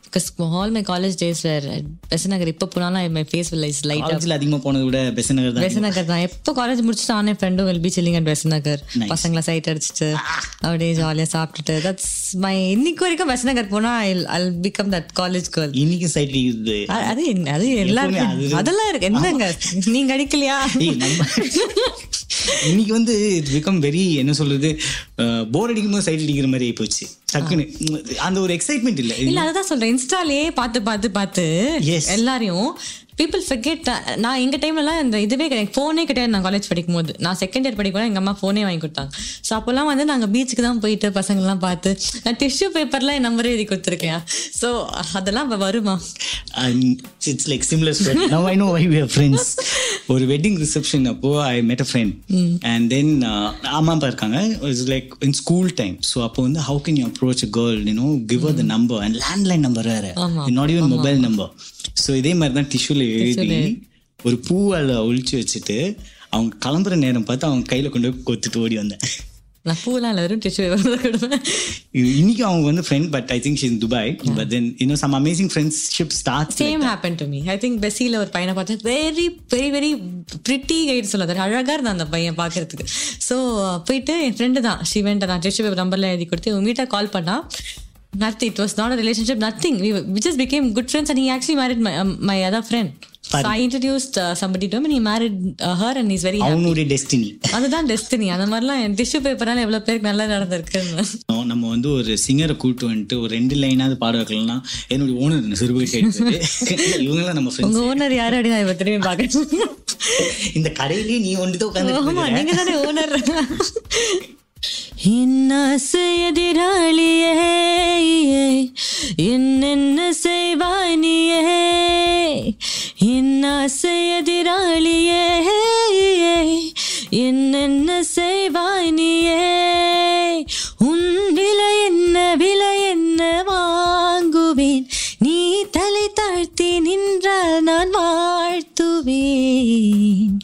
because all my college days were Besant Nagar. இப்போ போனாலும் my face will is light up. காலேஜ்ல அதிகமா போனதை விட பெசன்ட் நகர் தான். பெசன்ட் நகர் தான். எப்போ காலேஜ் முடிச்சுட்டு ஆனே ஃப்ரெண்டும் will be chilling at Besant நகர். பசங்களை சைட் அடிச்சுட்டு அப்படியே ஜாலியா சாப்பிட்டுட்டு, that's my இன்னைக்கு வரைக்கும் பெசன்ட் நகர் போனா I'll I'll become that college girl. இன்னைக்கு சைட் அடிக்குது அது அது எல்லாரும் அதெல்லாம் இருக்கு. என்னங்க நீங்க அடிக்கலையா? இன்னைக்கு வந்து இட் பிகம் வெரி என்ன சொல்றது, போர் அடிக்கும் போது சைட் அடிக்கிற மாதிரி ஆகி போச்சு. டக்குன்னு அந்த ஒரு எக்ஸைட்மெண்ட் இல்ல. இல்ல அதான் சொல்றேன், இன்ஸ்டாலே பார்த்து பார்த்து பார்த்து எல்லாரையும் people forget. நான் எங்கள் டைம்லலாம் இந்த இதுவே கிடையாது, ஃபோனே கிடையாது. நான் காலேஜ் படிக்கும் போது, நான் செகண்ட் இயர் படிக்கும் போது எங்கள் அம்மா ஃபோனே வாங்கி கொடுத்தாங்க. ஸோ அப்போல்லாம் வந்து நாங்கள் பீச்சுக்கு தான் போயிட்டு பசங்கள்லாம் பார்த்து, நான் டிஷ்யூ பேப்பர்லாம் என் நம்பரே எழுதி கொடுத்துருக்கேன். ஸோ அதெல்லாம் இப்போ வருமா? It's like similar story. Now I know why we are friends. ஒரு வெட்டிங் ரிசப்ஷன் அப்போ ஐ மெட் அ ஃப்ரெண்ட் அண்ட் தென் அம்மா அப்பா இருக்காங்க. It's like in school time. So அப்போ வந்து how can you approach a girl, you know, give her the number and landline number வேறு, not even mobile number. So இதே மாதிரி தான் டிஷ்யூல எழுதி ஒரு பூவால் ஒழிச்சு வச்சுட்டு அவங்க கிளம்புற நேரம் பார்த்து அவங்க கையில கொண்டு போய் கொத்துட்டு ஓடி வந்தேன். நான் பூலாம் வெறும் டிஷ்யூ கொடுப்பேன். இன்னைக்கு அவங்க வந்து friend, but I think she in Dubai. But then you know some amazing friendship starts. Same happen to me. I think பெஸில ஒரு பையனை பார்த்தேன், very very very pretty guy சொல்லாத, அழகா இருந்தான் அந்த பையன் பார்க்கறதுக்கு. ஸோ போயிட்டு என் ஃப்ரெண்டு தான் ஷிவன்ட்ட நான் டிஷ்யூ பேப்பர் நம்பர்லாம் எழுதி கொடுத்து உங்க வீட்டை கால் பண்ணா. Nothing. It was not a relationship. Nothing. We, we just became good friends, and he actually married my um, my other friend. So I introduced uh, somebody to him, and he married uh, her, and he's very happy. அவனோட டெஸ்டினி. அதுதான் டெஸ்டினி. அந்த மாதிரிலாம் டிஷ்யூ பேப்பரால எவ்வளவு பேருக்கு நல்லா நடந்திருக்கு. நம்ம வந்து ஒரு சிங்கரை கூட்டு வந்துட்டு ஒரு ரெண்டு லைனாவது பாட வைக்கலன்னா என்னுடைய ஓனர் சிறுபடி இவங்கெல்லாம் நம்ம ஃப்ரெண்ட்ஸ். உங்க ஓனர் யாரு அப்படின்னு நான் திரும்பி பார்க்கணும். இந்த கடையிலேயே நீ ஒன்று உட்காந்து நீங்க தானே ஓனர். இன்னாசை எதிராளியே என்னென்ன செய்வானியே, இன்னாசை எதிராளியே என்னென்ன செய்வானியே, உன் விலை என்ன விலை என்ன வாங்குவேன், நீ தலை தாழ்த்தி நின்றால் நான் வாழ்த்துவேன்.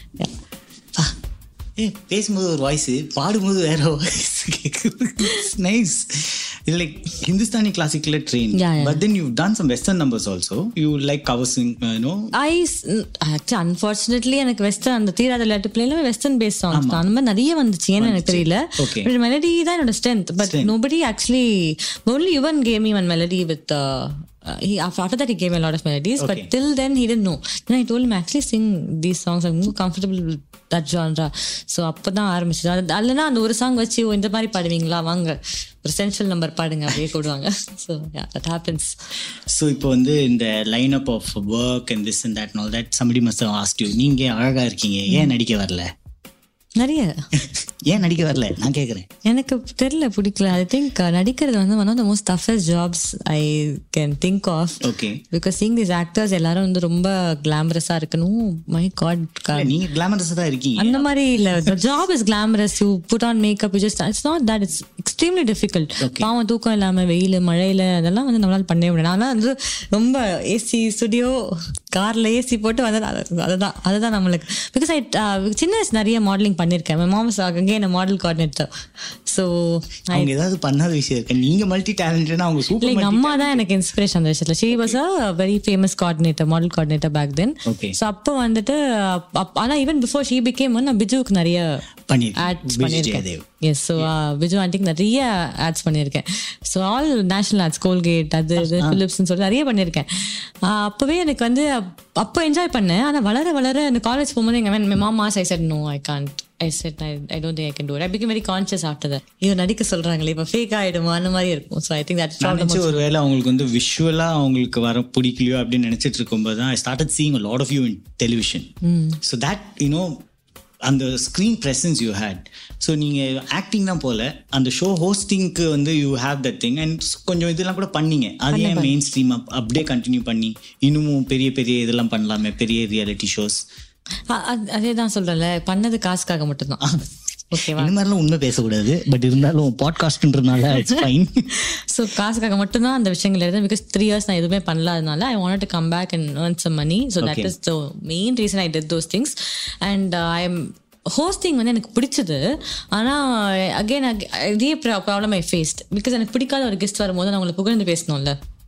ஏ பேசும்போது ஒரு வாய்ஸ், பாடும்போது வேற வாய்ஸ் கேட்குது. நைஸ். இது like Hindustani classical train, but then you done some western numbers also. You like cover sing no? I unfortunately எனக்கு வெஸ்டர்ன் அந்த தீராத விளையாட்டு பிள்ளைல வெஸ்டர்ன் பேஸ் சாங்ஸ் தான் அந்த மாதிரி நிறைய வந்துச்சு. ஏன்னு எனக்கு தெரியல. மெலடி தான் என்னோட strength. But nobody actually only Yuvan gave me one melody with uh, Uh, he, after that he gave me a lot of melodies, okay. But till then he didn't know. Then I told him actually sing these songs, I'm more comfortable with that genre. So அப்பதான் ஆரம்பிச்சது. அல்லனா அந்த ஒரு சாங் வச்சு இந்த மாதிரி பாடுவீங்களா, வாங்க ஒரு சென்ட்ரல் நம்பர் பாடுங்க அப்படியே போடுவாங்க. So yeah, that happens. So இப்போ வந்து இந்த line up of work and this and that and all that, somebody must have asked you, நீங்க அழகா இருக்கீங்க, ஏன் நடிக்க வரல? நிறைய ஏன் நடிக்க வரல நான் கேட்குறேன். எனக்கு தெரியல, பிடிக்கல. ஐ திங்க் நடிக்கிறது வந்து one of the most toughest jobs I can think of. Okay. Because seeing these actors எல்லாரும் வந்து ரொம்ப கிளாமரஸா இருக்கணும். மை காட், நீங்க கிளாமரஸா தான் இருக்கீங்க. அந்த மாதிரி இல்ல. The job is glamorous. You put on makeup, you just it's not that. It's extremely difficult. பாவம் தூக்கம் இல்லாம வெயில் மழையில அதெல்லாம் வந்து நம்மளால பண்ணவே முடியாது. ஆனால் வந்து ரொம்ப ஏசி ஸ்டுடியோ கார்ல ஏசி போட்டு வந்து அதுதான் அதுதான் நம்மளுக்கு. பிகாஸ் ஐ சின்ன வயசு நிறைய மாடலிங் பண்ணியிருக்கேன். My mom is again a model coordinator. So அவங்க ஏதாவது பண்ணாத விஷயம் இருக்கு. நீங்க மல்டி டேலண்டட்னா அவங்க சூப்பர். லைக் அம்மா தான் எனக்கு இன்ஸ்பிரேஷன் அந்த விஷயத்துல. she was a very famous coordinator, model coordinator back then. Okay. So அப்போ வந்துட்டு ஆனா even before she became one, நான் பிஜுக்கு நிறைய ஆட்ஸ் பண்ணியிருக்கேன். Yes, so பிஜு ஆண்டிக்கு நிறைய ஆட்ஸ் பண்ணியிருக்கேன். So all national ads, Colgate அது இது பிலிப்ஸ்ன்னு சொல்லி நிறைய பண்ணியிருக்கேன். அப்போவே எனக்கு வந்து அப்போ என்ஜாய் பண்ணேன். ஆனால் வளர வளர அந்த காலேஜ் போகும்போது எங்கள் மாமா I said no I can't. I said I, I don't think I can do it. I became very conscious after that. இது நடிக்க சொல்றாங்களே இப்போ ஃபேக் ஆயிடுமா அந்த மாதிரி இருக்கும். So I think that problem was ஒருவேளை அவங்களுக்கு வந்து விஷுவலா அவங்களுக்கு வர பிடிக்கலையோ அப்படின்னு நினைச்சிட்டு இருக்கும்போது தான் I started seeing a lot of you in television. Mm. So that you know அந்த screen presence you had. So நீங்கள் ஆக்டிங் தான் போல அந்த ஷோ ஹோஸ்டிங்க்கு வந்து you have that thing and கொஞ்சம் இதெல்லாம் கூட பண்ணீங்க. அதே மெயின் ஸ்ட்ரீம் அப்படியே கண்டினியூ பண்ணி இன்னமும் பெரிய பெரிய இதெல்லாம் பண்ணலாமே, பெரிய ரியாலிட்டி ஷோஸ். அதே தான் சொல்கிறேன்ல, பண்ணது காசுக்காக மட்டும்தான். ஓகேவா, இந்த மாதிரிலாம் உண்மை பேசக்கூடாது. பட் இருந்தாலும் பாட்காஸ்ட்ன்றதுனால இட்ஸ் ஃபைன். ஸோ காசுக்காக மட்டும்தான் அந்த விஷயங்கள் எழுதுறேன். பிகாஸ் த்ரீ இயர்ஸ் நான் எதுவுமே பண்ணலாதனால I want to come back and earn some money. So that is the main reason I did those things. And I am hosting வந்து எனக்கு பிடிச்சது. ஆனால் அகெயின் இதே ப்ராப்ளம் ஐ ஃபேஸ்ட். பிகாஸ் எனக்கு பிடிக்காத ஒரு கெஸ்ட் வரும்போது நான் அவங்களை புகழ்ந்து பேசணும்ல.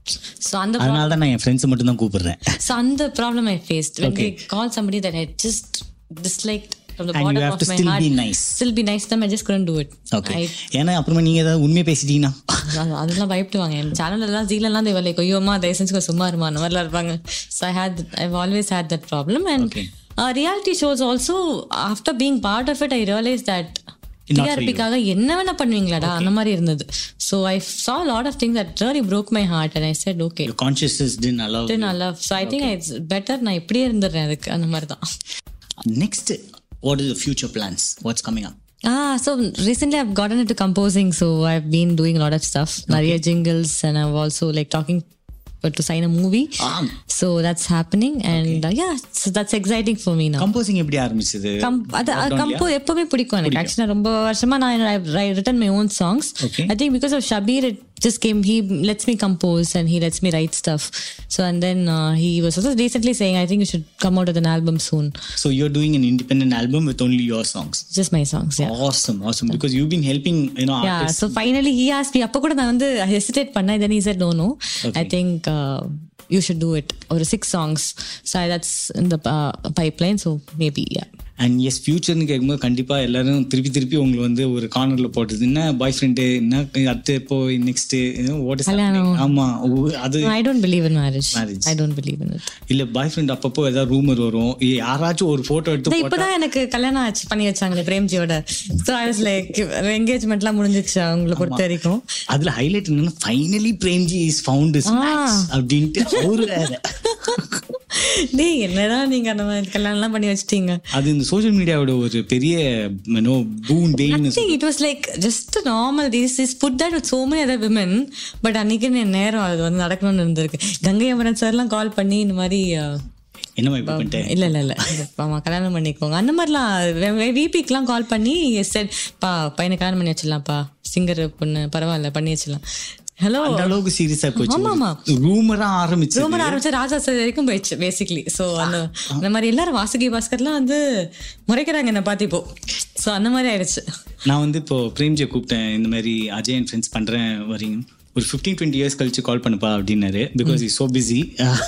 So அந்த அதனால தான் நான் என் ஃப்ரெண்ட்ஸ் மட்டும் தான் கூப்பிடுறேன். So அந்த problem I faced when they call somebody that I just disliked from the and bottom you have of to my still heart. be nice. Still be nice to them. I just couldn't do it. Okay. ஏன்னா அப்புறமா நீங்க ஏதாவது உண்மையை பேசிட்டீங்கன்னா அதெல்லாம் பயப்படுவாங்க. என் சேனல்ல எல்லாம் ஜீலெல்லாம் தேவை லைக் ஐயோமா தயவுசெஞ்சு சும்மா இருமா அந்த மாதிரிலாம் இருப்பாங்க. So I had I've always had that problem and okay. uh, reality shows also after being part of it I realized that T R P-க்காக என்ன வேணா பண்ணுவீங்களாடா அந்த மாதிரி இருந்தது. So I saw a lot of things that really broke my heart and I said okay. Your consciousness didn't allow. Didn't allow. So I think okay. it's better நான் இப்படியே இருந்துறேன் அதுக்கு அந்த மாதிரி தான். Next, what are the future plans? What's coming up? Ah, so recently I've gotten into composing, so I've been doing a lot of stuff. Okay. Nariya jingles and I've also like talking to sign a movie. Ah. So that's happening and okay. uh, yeah, so that's exciting for me now. Composing எப்படி ஆரம்பிச்சது? அது கம்போ எப்பவுமே பிடிக்கும் எனக்கு. ஆக்சுவலா ரொம்ப வருஷமா நான் I've written my own songs. Okay. I think because of Shabir it just came, he lets me compose and he lets me write stuff. So and then uh, he was also recently saying I think you should come out with an album soon. So you're doing an independent album with only your songs? Just my songs, yeah. Awesome, awesome. Because you've been helping, you know, yeah, artists. So finally he asked me, அப்ப கூட நான் வந்து hesitate பண்ணேன். Then he said no no. Okay. I think uh, you should do it. Or six songs. So that's in the uh, pipeline. So maybe, yeah. And as ஃபியூச்சர்னு கேட்கும்போது கண்டிப்பாக எல்லாரும் திருப்பி திருப்பி உங்களை வந்து ஒரு கார்னரில் போட்டது என்ன பாய் ஃப்ரெண்டு என்ன அடுத்து இப்போ நெக்ஸ்ட் வாட் இஸ் ஆமாம் அது I don't believe in marriage marriage I don't believe in it. இல்லை பாய் ஃப்ரெண்ட் அப்பப்போ ஏதாவது ரூமர் வரும், யாராச்சும் ஒரு ஃபோட்டோ எடுத்து இப்போதான் எனக்கு கல்யாணம் ஆச்சு பண்ணி வச்சாங்களே பிரேம்ஜியோட. ஸோ ஐ வாஸ் லைக் என்கேஜ்மெண்ட்லாம் முடிஞ்சிச்சு அவங்களை பொறுத்த வரைக்கும். அதில் ஹைலைட் என்னன்னா ஃபைனலி பிரேம்ஜி இஸ் ஃபவுண்ட் அப்படின்ட்டு அவரு டேய் என்னடா நீங்க அந்த மாதிரி கல்யாணம்லாம் பண்ணி வச்சிட்டீங்க. அது இந்த சோஷியல் மீடியாவோட ஒரு பெரிய no boon bane. It was like just normal this is put that with so many other women. But அன்னைக்கு நேரம் அது வந்து நடக்கணும்னு இருந்திருக்கு. கங்கை அமரன் சார்லாம் கால் பண்ணி இந்த மாதிரி என்ன பண்ணிட்டேன் இல்ல இல்ல இல்ல ஆமா கல்யாணம் பண்ணிக்கோங்க அந்த மாதிரிலாம் விபிக்கெல்லாம் கால் பண்ணி செட் பா பையனை கல்யாணம் பண்ணி வச்சிடலாம்ப்பா சிங்கர் பொண்ணு பரவாயில்ல பண்ணி வச்சிடலாம். ஹலோ அந்த அளவுக்கு சீரியஸா போச்சு. ஆமா ரூமரா ஆரம்பிச்சு ரூமர் ஆரம்பிச்சு ராஜா சார் வரைக்கும் போயிடுச்சு பேசிக்கலி. ஸோ அந்த அந்த மாதிரி எல்லாரும் வாசுகி பாஸ்கர்லாம் வந்து முறைக்கிறாங்க என்ன பார்த்து இப்போ. ஸோ அந்த மாதிரி ஆயிடுச்சு. நான் வந்து இப்போ பிரேம்ஜியை கூப்பிட்டேன் இந்த மாதிரி அஜய் அண்ட் ஃப்ரெண்ட்ஸ் பண்றேன் வரீங்க ஒரு ஃபிஃப்டீன் டுவெண்ட்டி இயர்ஸ் கழிச்சு கால் பண்ணுப்பா அப்படின்னாரு. Because is so busy.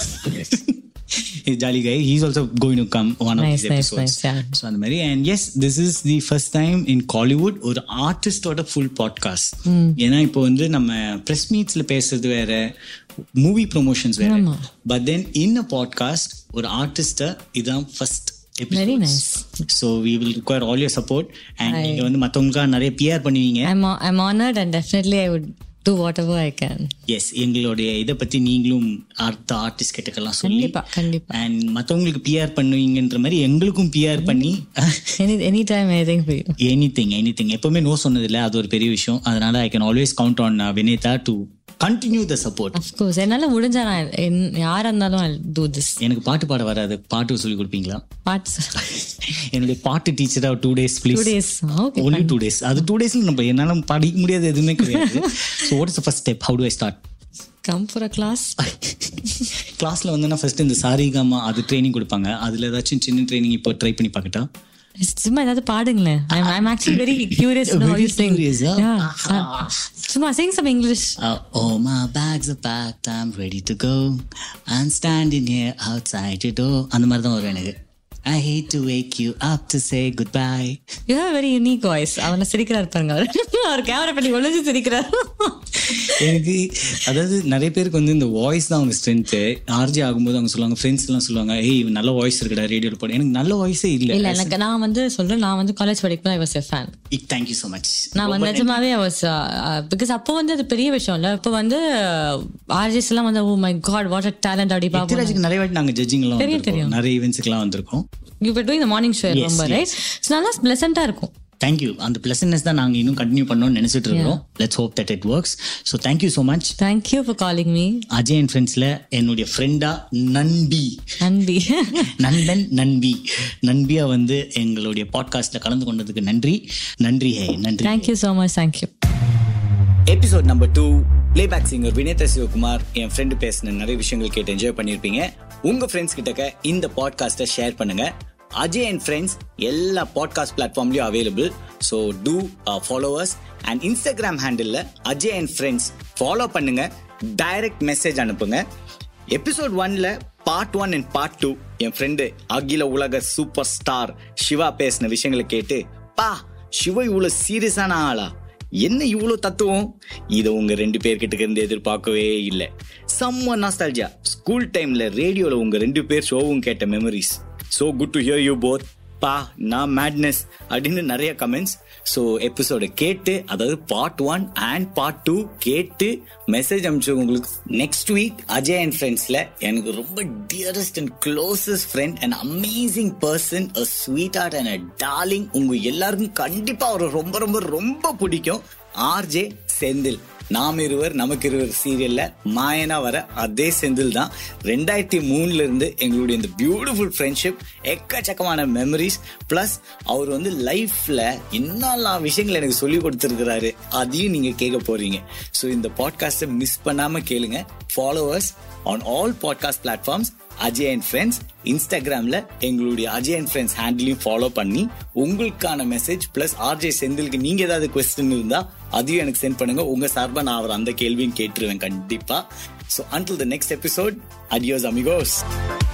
He's jolly guy. He's also going to come one nice, of these nice, episodes. Nice, yeah. So and Mary and yes, this is the first time in Kollywood ஒரு ஆர்டிஸ்டோட ஃபுல் பாட்காஸ்ட். ஏன்னா இப்போ வந்து நம்ம ப்ரெஸ் மீட்ஸ்ல பேசுறது வேற, மூவி ப்ரொமோஷன்ஸ் வேற. But then in a podcast ஒரு ஆர்டிஸ்ட இதான் first episode. Very nice. So we will require all your support and நீங்க வந்து மத்தவங்களுக்கு நிறைய பிஆர் பண்ணுவீங்க. I'm I'm honored and definitely I would do whatever I can. Yes, எங்களுடைய இதை பத்தி நீங்களும் அடுத்த ஆர்டிஸ்ட் கிட்டக்கெல்லாம் சொல்லி அண்ட் மற்றவங்களுக்கு பிஆர் பண்ணுவீங்கன்ற மாதிரி எங்களுக்கும் பிஆர் பண்ணி anytime anything for you. anything anything எப்பவுமே நோ சொன்னதில்லை, அது ஒரு பெரிய விஷயம். அதனால I can always count on Vinaitha to continue the support. Of course, என்னால முடிஞ்சா நான் யாரா இருந்தாலும் I'll do this. எனக்கு பாட்டு பாட வராது, பாட்டு சொல்லி கொடுப்பீங்களா? பாட்டு என்னுடைய பாட்டு டீச்சரா two days please. Two days okay only two days. அது டூ டேஸ்ல நம்ம என்னால படிக்க முடியாது எதுவுமே கிடையாது. So what is the first step? How do I start? Come for a class. கிளாஸ்ல வந்து நான் ஃபர்ஸ்ட் இந்த சாரிகாமா அது ட்ரைனிங் கொடுப்பாங்க. அதுல ஏதாச்சும் சின்ன ட்ரைனிங் இப்போ ட்ரை பண்ணி பார்க்கட்டா? சும்மா ஏதாவது பாடுங்களேன். I'm I'm actually very curious to know how you sing. Yeah. சும்மா sing some English. Uh, oh my bags are packed, I'm ready to go. I'm standing here outside your door. அந்த மாதிரி தான் வரும் எனக்கு. I hate to wake you up to say goodbye. You have a very unique voice. அவனை சிரிக்கிறார் பாருங்க, அவர் கேமரா பண்ணி ஒளிஞ்சு சிரிக்கிறார். எனக்கு அதாவது நிறைய பேருக்கு வந்து இந்த வாய்ஸ் தான் அவங்க ஸ்ட்ரென்த்து. ஆர்ஜி ஆகும்போது அவங்க சொல்லுவாங்க, ஃப்ரெண்ட்ஸ் எல்லாம் சொல்லுவாங்க, ஏய் நல்ல வாய்ஸ் இருக்குடா ரேடியோவில் போட. எனக்கு நல்ல வாய்ஸே இல்லை. இல்லை எனக்கு நான் வந்து சொல்றேன், நான் வந்து காலேஜ் படிக்கும் I was a fan. Thank you so much. நான் வந்து நிஜமாவே ஐ வாஸ் பிகாஸ் அப்போ வந்து அது பெரிய விஷயம் இல்லை. இப்போ வந்து ஆர்ஜிஸ் எல்லாம் வந்து oh my God what a talent அப்படி பார்ப்போம். நிறைய வாட்டி நாங்கள் ஜட்ஜிங் எல்லாம் தெரியும், நிறைய ஈவெண்ட்ஸ்க்குலாம் வந்திருக்கோம். You were doing the morning show, yes, remember, yes. Right? So நல்லா pleasant-ஆ இருக்கும். Thank you. And the pleasantness தான் நாங்க இன்னும் கண்டினியூ பண்ணணும்னு நினைச்சிட்டு இருக்கோம். Let's hope that it works. So thank you so much. Thank you for calling me. Ajay and ஃப்ரெண்ட்ஸ்ல என்னுடைய ஃப்ரெண்டா நன்பி நன்பி நண்பன் நன்பி நன்பியா வந்து எங்களுடைய பாட்காஸ்ட்ல கலந்து கொண்டதுக்கு நன்றி நன்றி ஹே நன்றி. Thank you so much. Thank you. Episode number two playback singer வினேதா Sivakumar என் ஃப்ரெண்டு பேசின நிறைய விஷயங்கள் கேட்டு என்ஜாய் பண்ணியிருப்பீங்க. உங்க ஃப்ரெண்ட்ஸ் கிட்டக்க இந்த பாட்காஸ்ட்டை ஷேர் பண்ணுங்க. அஜய் அண்ட் ஃப்ரெண்ட்ஸ் எல்லா பாட்காஸ்ட் பிளாட்ஃபார்ம்லயும் available. So to followers and Instagram handle Ajay and friends follow பண்ணுங்க. டைரக்ட் மெசேஜ் அனுப்புங்க. எபிசோட் ஒன்ல part one and part two என் ஃப்ரெண்டு அகில உலக சூப்பர் ஸ்டார் சிவா பேசின விஷயங்களை கேட்டு, பா சிவா இவ்வளவு சீரியஸான ஆளா, என்ன இவ்வளவு தத்துவம், இதை உங்க ரெண்டு பேர்கிட்ட இருந்து எதிர்பார்க்கவே இல்லை. செம்ம நாஸ்டால்ஜியா. ஸ்கூல் டைம்ல ரேடியோல உங்க ரெண்டு பேர் ஷோவும் கேட்ட memories. So good to hear you both. பா நான் மேட்னஸ் அப்படின்னு நிறைய கமெண்ட்ஸ். ஸோ எபிசோட கேட்டு, அதாவது part one and part two கேட்டு மெசேஜ் அனுப்பிச்சு உங்களுக்கு. நெக்ஸ்ட் வீக் அஜய் அண்ட் ஃப்ரெண்ட்ஸ்ல எனக்கு ரொம்ப dearest and closest friend and amazing person, a sweetheart and a darling, உங்க எல்லாருக்கும் கண்டிப்பா ஒரு ரொம்ப ரொம்ப ரொம்ப பிடிக்கும் ஆர்ஜே செந்தில். நாம் இருவர் நமக்கு இருவர் சீரியல்ல மாயனா வர அதே செந்தில் தான். ரெண்டாயிரத்தி மூணுல இருந்து எங்களுடைய இந்த பியூட்டிஃபுல் ஃப்ரெண்ட்ஷிப், எக்கச்சக்கமான மெமரிஸ், பிளஸ் அவர் வந்து லைஃப்ல என்னெல்லாம் விஷயங்கள் எனக்கு சொல்லி கொடுத்துருக்கிறாரு அதையும் நீங்க கேட்க போறீங்க. ஸோ இந்த பாட்காஸ்டை மிஸ் பண்ணாம கேளுங்க. Followers on all podcast platforms Ajay and friends. இன்ஸ்டாகிராம்ல எங்களுடைய அஜய் அண்ட் ஃப்ரெண்ட்ஸ் ஹேண்டிலையும் ஃபாலோ பண்ணி உங்களுக்கான மெசேஜ் பிளஸ் ஆர்ஜே செந்திலுக்கு நீங்க ஏதாவது குவெஸ்டின் இருந்தா அதையும் எனக்கு சென்ட் பண்ணுங்க. உங்க சார்பா நான் அவர் அந்த கேள்வியும் கேட்டுருவேன் கண்டிப்பா. So until the next episode, adios amigos.